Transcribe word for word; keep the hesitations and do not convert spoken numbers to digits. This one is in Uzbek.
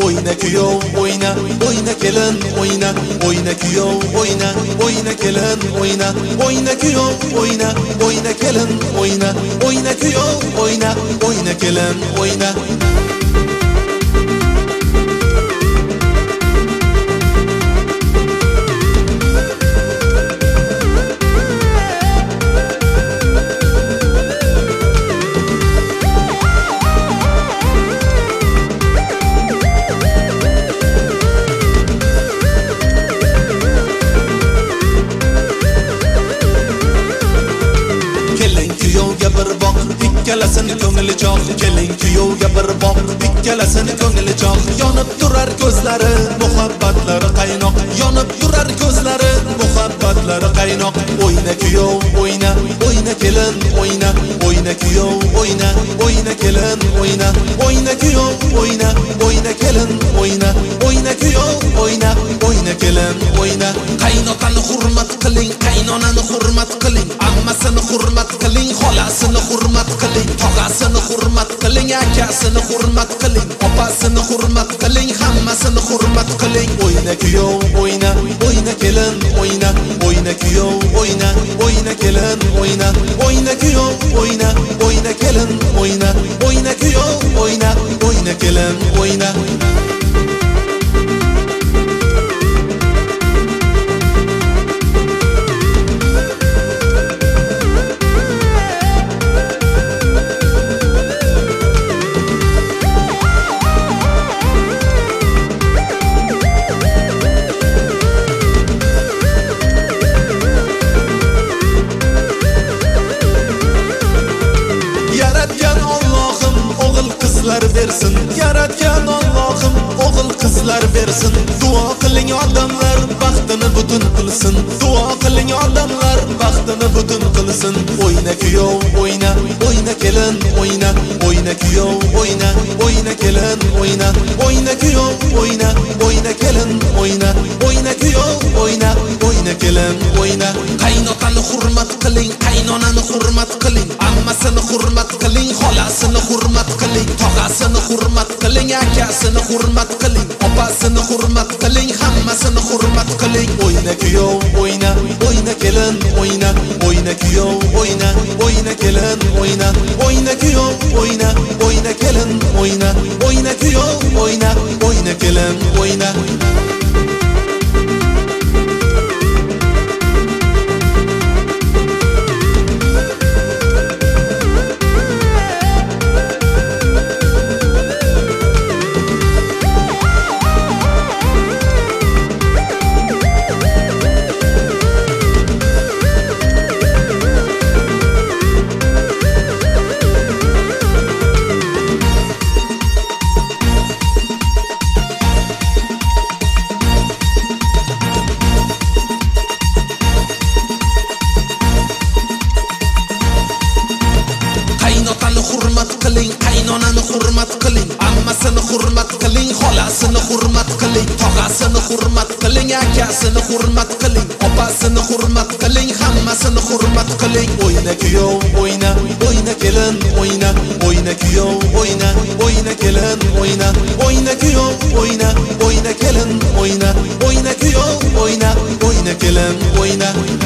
oyna kuyov oyna, oyna kelin oyna, oyna kuyov oyna, oyna kelin oyna, oyna kuyov oyna, oyna kelin oyna, oyna kuyov oyna, oyna kelin oyna. Ikkalasini ko'ngli choq, keling kuyovga bir boq. Ikkalasini ko'ngli choq, yonib turar ko'zlari, muhabbatlari qaynoq. Yonib turar ko'zlari, muhabbatlari qaynoq. Oyna kuyov oyna, oyna kelin oyna, oyna kuyov oyna, oyna kelin oyna, oyna kuyov oyna, oyna kelin oyna, oyna kuyov oyna, oyna kelin oyna. Qaynotani hurmat qiling, qaynonani hurmat qiling, ammasini hurmat qiling, xolasini hurmat qiling, tog'asini hurmat qiling, akasini hurmat qiling, opasini hurmat qiling, hammasini hurmat qiling. Oyna kuyov oyna, oyna kelin oyna, oyna kuyov oyna, oyna kelin oyna, oyna kuyov oyna, oyna kelin oyna, oyna kuyov oyna, oyna kelin oyna. Versin, yaratgan Allohim o'g'il qizlar versin. Duo qiling odamlar baxtini butun qilsin. Duo qiling odamlar baxtini butun qilsin. Oyna kuyov oyna, oyna kelin oyna, oyna kuyov oyna, oyna kelin oyna, oyna kuyov oyna, oyna kelin oyna, oyna kuyov oyna, oyna kelin oyna. Qaynotani hurmat qiling, qaynonani hurmat qiling, ammasini hurmat qiling, xolasini hurmat qiling, tog'asini hurmat qiling, akasini hurmat qiling, opasini hurmat qiling, hammasini hurmat qiling. Oyna kuyov oyna, oyna kelin oyna, oyna kuyov oyna, oyna kelin oyna, oyna kuyov oyna, oyna kelin oyna, oyna kuyov oyna, oyna kelin oyna. Qaynonani hurmat qiling, ammasini hurmat qiling, xolasini hurmat qiling, tog'asini hurmat qiling, akasini hurmat qiling, opasini hurmat qiling, hammasini hurmat qiling. Oyna kuyov oyna, oyna kelin oyna, oyna kuyov oyna, oyna kelin oyna, oyna kuyov oyna, oyna kelin oyna, oyna kuyov oyna, oyna kelin oyna.